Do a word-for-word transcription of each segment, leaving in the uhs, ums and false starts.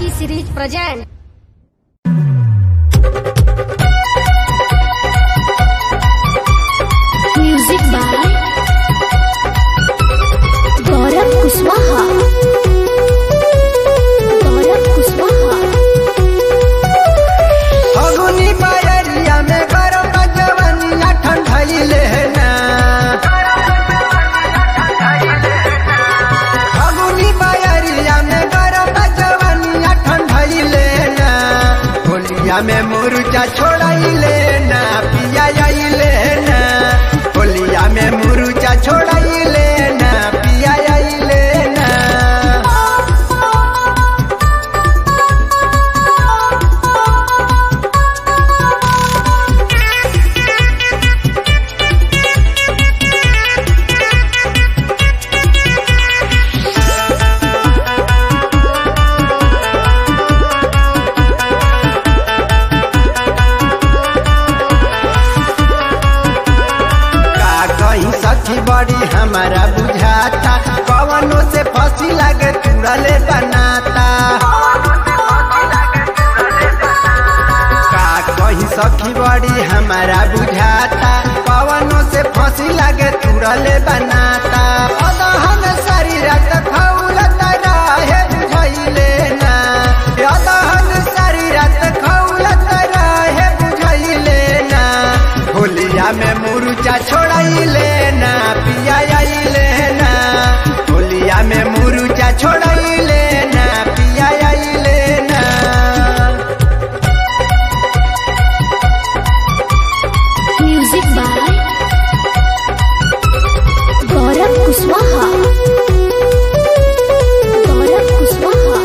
T series present. Music by Gaurav Kushwaha. Gaurav Kushwaha. फगुनी बायरिया में गरम जवनिया ठंडाइले ना। फगुनी बायरिया में गरम जवनिया ठंडाइले ना। होलिया में मुर्जा छोड़ाइले ना पिया आइले ना। होलिया में मुर्जा छोड़ाइले ना पिया आइले ना। सखी बड़ी हमारा बुझाता कवनों से फंसी लगे तुरले बनाता। का कहीं सखी बड़ी हमारा बुझाता कवनों से फंसी लगे तुरले बनाता। अदहन शरीर खौलत रहे बुझैले ना। अदहन शरीर खौलत रहे बुझैले ना। होलिया में मुर्जा छोड़ाइले ना पिया आइले ना। होलिया में मुर्जा छोड़ाइले ना पिया आइले ना। Music by Gaurav Kushwaha. Gaurav Kushwaha.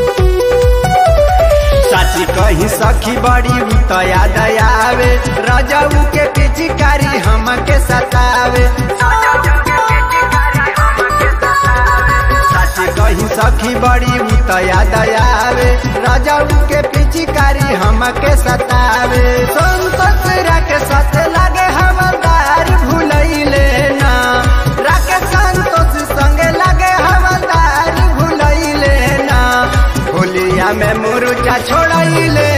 साची कहीं सखी बड़ी उतया दयावे रजऊ के पिचकारी हमके सतावे। साची कहीं सखी बड़ी उतया दयावे रजऊ के पिचकारी हमके सतावे। संतोष के साथ लगे हवलदार भूलैले ना। राके संतोष संगे लगे हवलदार भूलैले ना। होलिया में मुर्जा छोड़ाइले